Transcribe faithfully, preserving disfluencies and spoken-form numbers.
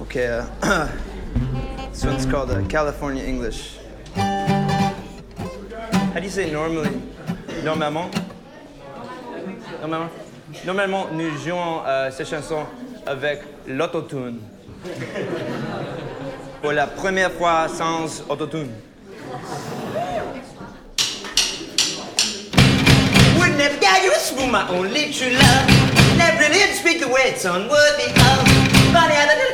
Okay, uh, this one's called uh, California English. How do you say normally? Normalement? Normalement? Normalement, nous jouons euh, ces chansons avec l'autotune. Pour la première fois sans autotune. Would never got you a spoon, my only true love. Never really did speak the way it's unworthy of. Funny how the